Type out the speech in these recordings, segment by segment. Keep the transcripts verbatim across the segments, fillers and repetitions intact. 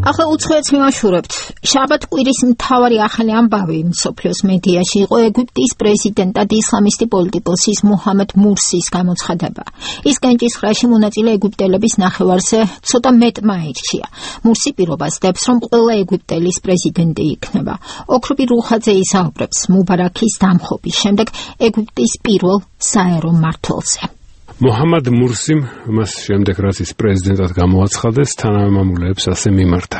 ახლა უცხოეთს მივაშურებთ. შაბათ კვირის მთავარი ახალი ამბავი მსოფლიოს მედიაში იყო ეგვიპტის პრეზიდენტად ისლამისტი პოლიტიკოსის მუჰამედ მურსის გამოცხადება. ის კენჭისყრაში მონაწილე ეგვიპტელების ნახევარზე ცოტა მეტმა აირჩია. მურსი პირობას დებს, რომ ყველა ეგვიპტელის პრეზიდენტი იქნება. ოქროპი რუხაძე ისაუბრებს მუბარაქის დამხობის შემდეგ ეგვიპტის პირველ საერო მმართველზე. მუჰამედ მურსიმ მას შემდეგ რაც ის პრეზიდენტად გამოაცხადეს, თანავე მამულეებს ასე მიმართა.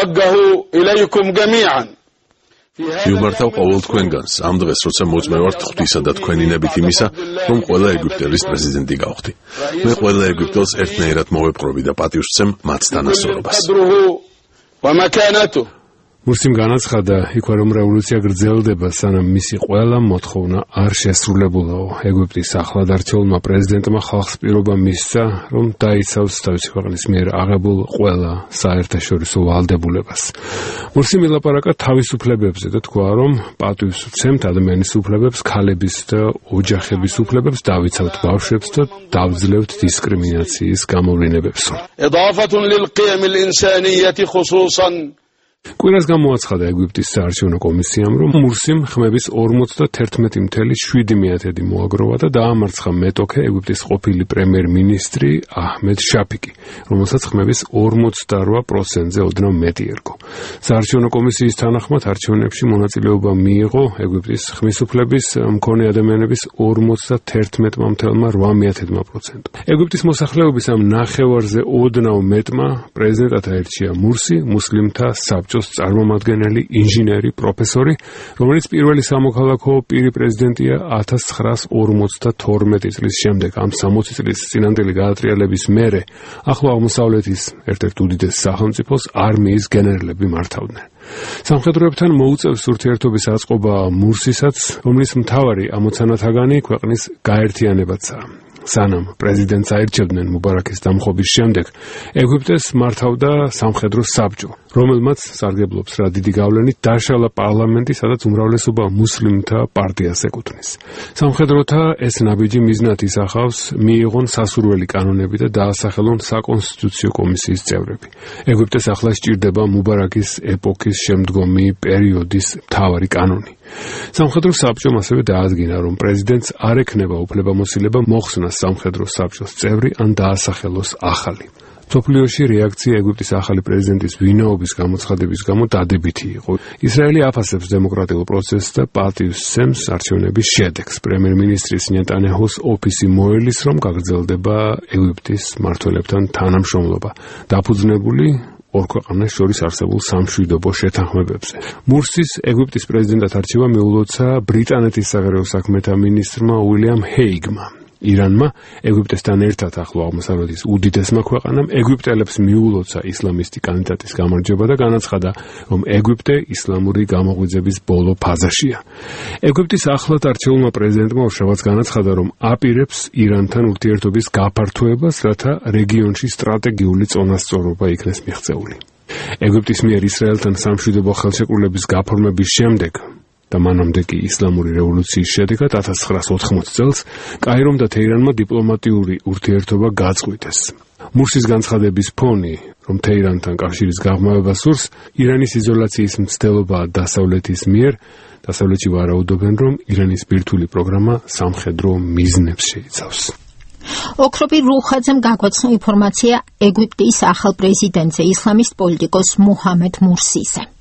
მიმართავ ყოველ თქვენგანს ამ დღეს, როცა მოწმევართ ღვთისა და თქვენინებით იმისა, რომ ყველა ეგვიპტელის პრეზიდენტი გავხდი. მე ყველა ეგვიპტელს ერთნაირად მოვეპყრობი და პატივს ვცემ მათ თანასწორობას. მურსიმ განაცხადა, იქვე რომ რევოლუცია გრძელდება, სანამ მისი ყველა მოთხოვნა არ შესრულებულაო. ეგვიპტის ახლად არჩეულმა პრეზიდენტმა ხალხს პირობა მისცა, რომ დაიცავს თავისი ქვეყნის მიერ აღებულ ყველა საერთაშორისო ვალდებულებას. მურსიმ ილაპარაკა თავისუფლებებზე და თქვა, რომ პატივს ვცემთ ადამიანის უფლებებს, ქალების და ოჯახების უფლებებს, დავიცავთ ბავშვებს და დავძლევთ დისკრიმინაციის გამოვლინებებს. კვირას გამოაცხადა ეგვიპტის საარჩევნო კომისიამ, რომ მურსიმ ხმების ორმოცდათერთმეტი წუთი შვიდი მიათედი მოაგროვა და დაამარცხა მეტოქე ეგვიპტის ყოფილი პრემიერ-მინისტრი აჰმედ შაფიკი, რომელსაც ხმების ორმოცდარვა პროცენტზე ოდნავ მეტი ერგო. საარჩევნო კომისიის თანახმად არჩევნებში მონაწილეობა მიიღო ეგვიპტის ხმისუფლების მქონე ადამიანების ორმოცდათერთმეტი წუთი რვა მიათედმა პროცენტმა. ეგვიპტის მოსახლეობის ამ ნახევარზე ოდნავ მეტმა პრეზიდენტად აირჩია მურსი, მუსლიმთა საბჭოს წარმომადგენელი, ინჟინერი, პროფესორი, რომელიც პირველი სამოქალაქო პირი პრეზიდენტია ათას ცხრაას ორმოცდათორმეტი წლის შემდეგ. ამ სამოცი წლის წინანდელი გადატრიალების მერე ახლო აღმოსავლეთის ერთ-ერთ უდიდეს სახელმწიფოს არმიის გენერლები მართავდნენ. სამხედროებთან მოუწევს ურთიერთობის აწყობა მურსისაც, რომლის მთავარი ამოცანათაგანი ქვეყნის გაერთიანებაცაა. სანამ პრეზიდენტს აირჩევდნენ მუბარაქის დამხობის შემდეგ, ეგვიპტეს მართავდა სამხედრო საბჭო, რომელმაც სარგებლობს რა დიდი გავლენით დაშალა პარლამენტი, სადაც უმრავლესობა მუსლიმთა პარტიას ეკუთვნის. სამხედროთა ეს ნაბიჯი მიზნად ისახავს მიიღონ სასურველი კანონები და დაასახელონ საკონსტიტუციო კომისიის წევრები. ეგვიპტეს ახლა სჭირდება მუბარაქის ეპოქის შემდგომი პერიოდის მთავარი კანონი. სამხედრო საბჭომ ასევე დაადგინა, რომ პრეზიდენტს არ ექნება უფლებამოსილება მოხსნას სამხედრო საბჭოს წევრი ან დაასახელოს ახალი. მსოფლიოში რეაქცია ეგვიპტის ახალი პრეზიდენტის ვინაობის გამოცხადების გამო დადებითი იყო. ისრაელი აფასებს დემოკრატიულ პროცესს და პატივს სცემს არჩევნების შედეგს. პრემიერ-მინისტრის ნეტანიაჰუს ოფისი მოელის, რომ გაგრძელდება ეგვიპტის მმართველებთან თანამშრომლობა, დაფუძნებული ორ ქვეყანას შორის არსებულ სამშვიდობო შეთანხმებებზე. მურსის ეგვიპტის პრეზიდენტად არჩევა მიულოცა ბრიტანეთის საგარეო საქმეთა მინისტრმა უილიამ ჰეიგმა. ირანმა ეგვიპტესთან ერთად ახლო აღმოსავლეთის უდიდესმა ქვეყანამ ეგვიპტელებს მიულოცა ისლამისტი კანდიდატის გამარჯვება და განაცხადა, რომ ეგვიპტე ისლამური გამოღვიძების ბოლო ფაზაშია. ეგვიპტის ახლად არჩეულმა პრეზიდენტმა უშევაც განაცხადა, რომ აპირებს ირანთან ურთიერთობის გაფართოებას, რათა რეგიონში სტრატეგიული წონასწორობა იქნეს მიღწეული. ეგვიპტის მიერ ისრაელთან სამშვიდობო ხელშეკრულების გაფორმების შემდეგ და მანამდე კი ისლამური რევოლუციის შედეგად ათას ცხრაას ოთხმოცი წელს კაირომ და თეირანმა დიპლომატიური ურთიერთობა გაწყვიტეს. მურსის განცხადების ფონი, რომ თეირანთან კავშირის გაღრმავება სურს, ირანის იზოლაციის მცდელობა დასავლეთის მიერ, დასავლეთში ვარაუდობენ, რომ ირანის ბირთვული პროგრამა სამხედრო მიზნებს შეიცავს. ოქროპი რუხაძემ გაგვაცნო ინფორმაცია ეგვიპტის ახალ პრეზიდენტზე, ისლამისტ პოლიტიკოს მუჰამედ მურსიზე.